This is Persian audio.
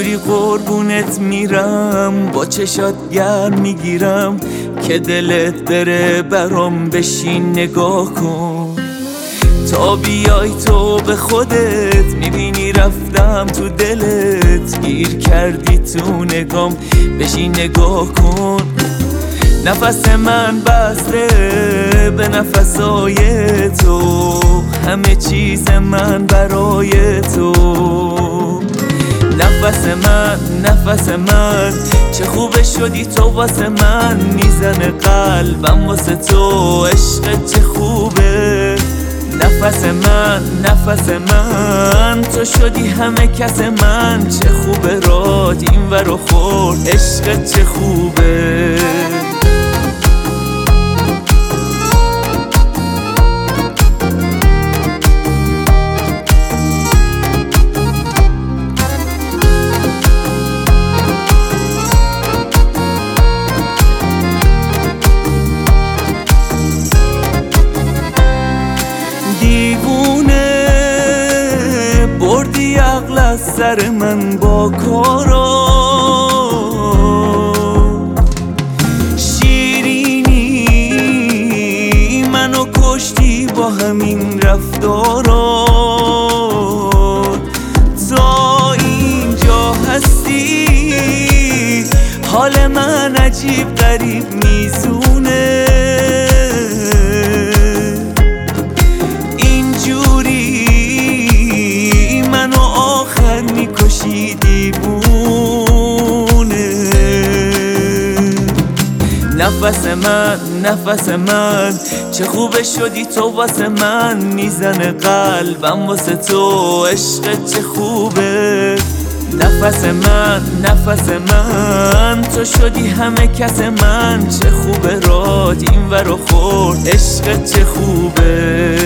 میری قربونت میرم، با چشات گرم میگیرم که دلت بره برام. بشین نگاه کن تا بیای تو به خودت، میبینی رفتم تو دلت، گیر کردی تو نگام. بشین نگاه کن، نفس من بسته به نفسای تو، همه چیز من برای تو. نفس من چه خوبه شدی تو واسه من، میزنه قلبم واسه تو، عشق چه خوبه. نفس من تو شدی همه کس من، چه خوبه رات این ور و خورد، عشق چه خوبه. دیوونه بردی عقل از سر من با کارا، شیرینی منو کشتی با همین رفتارا. تا اینجا هستی حال من عجیب غریب میزونه، منو آخر میکشی دیوونه. نفس من چه خوبه شدی تو واسه من، میزنه قلبم واسه تو، عشق چه خوبه. نفس من تو شدی همه کس من، چه خوبه رات این ور و خورد، عشق چه خوبه.